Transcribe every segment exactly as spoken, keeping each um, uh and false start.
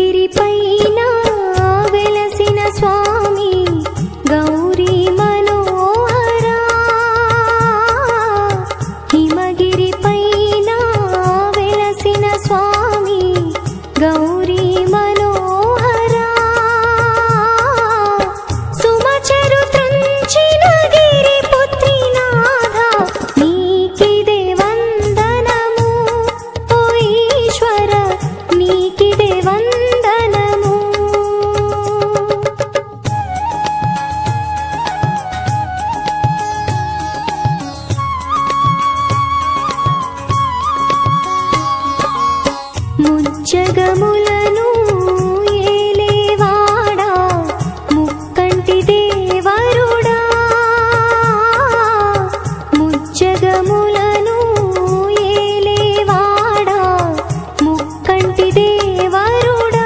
హిమగిరిపైన వెలసిన స్వామి గౌరీ మనోహరా హిమగిరిపైన వెలసిన స్వామి గౌరీ మనోహరా సుమచరు త్రుంచిన గిరిపుత్రినాథ నీకిదే వందనము ఓ ఈశ్వర నీకిదే వందనము ముజ్జగములను ఏలేవాడా ముక్కంటి దేవరుడా ముజ్జగములను ఏలేవాడా ముక్కంటి దేవరుడా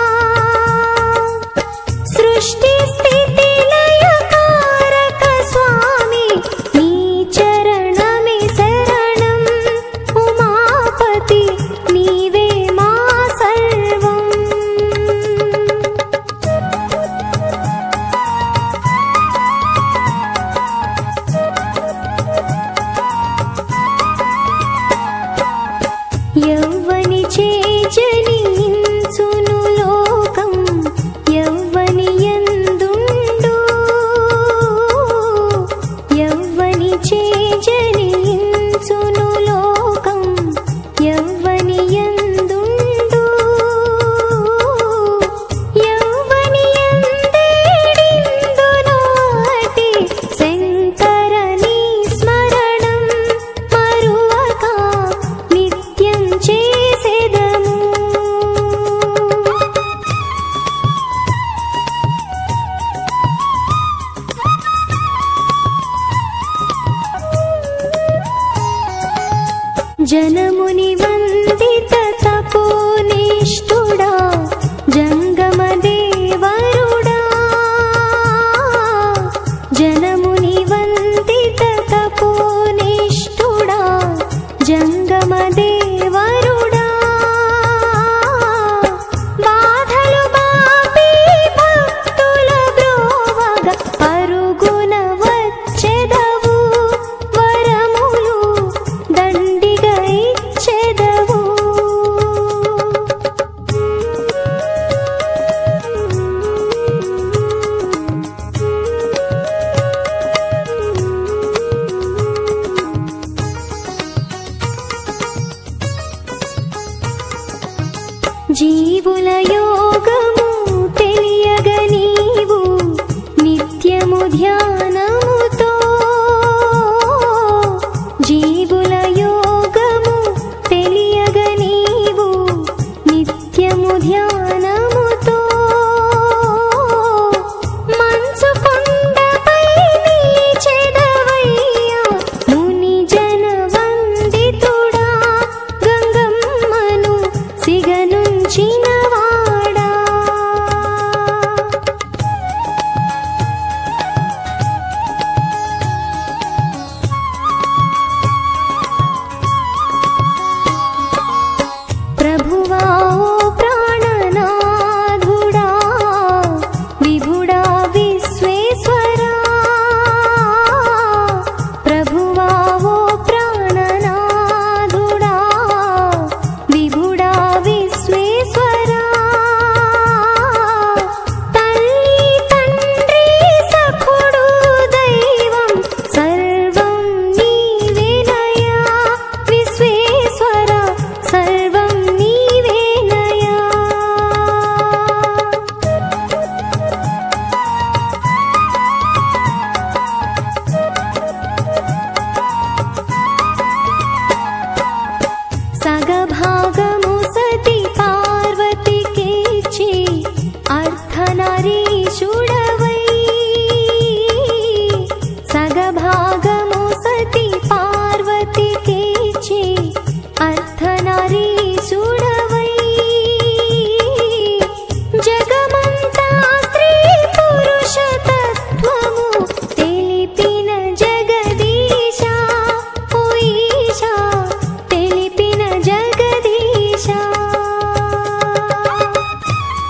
సృష్టి స్థితి లయ కారక స్వామి నీ చరణమే శరణం ఉమాపతి నీవే మా సర్వం యవ్వని చేజనించును లోకం యవ్వని యందుండు యవ్వని చేజనించును లోకం యవ్వని యందుండు యవ్వని యందేడిందును అటి శంకరని స్మరణం మరువక నిత్యం చేసెదము జనముని వందిత తపోనిష్ఠుడా జంగమ దేవరుడా జనముని వందిత తపోనిష్ఠుడా జంగమ దేవరుడా బాధలు బాపి భక్తుల బ్రోవగ పరుగున వచ్చెదవు వరములు దండిగా ఇచ్చెదవు జీవుల యోగము తెలియగ నీవు నిత్యము ధ్యానముతో జీవుల యోగము తెలియగ నీవు నిత్యము ధ్యానముతో మంచు కొండపై నిలిచెదవయ్యా ముని జన వందితుడా గంగమ్మను సిగనుంచినవాడా ప్రభువా ఓ ప్రాణనాథుడా విభుడా విశ్వేశ్వరా ప్రభువా ఓ ప్రాణనాథుడా విభుడా విశ్వేశ్వరా తల్లి తండ్రి సఖుడు దైవం సర్వం నీవేనయా విశ్వేశ్వర సర్వం నీవేనయా సగభాగము సతి పార్వతికిచ్చి అర్ధనారీశుడవై సగభాగము సతి పార్వతికిచ్చి అర్ధనారీశుడవై జగమంతా స్త్రీ పురుష తత్వము తెలిపిన జగదీశా ఓ ఈశా తెలిపిన జగదీశా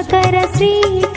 శంకర శ్రీ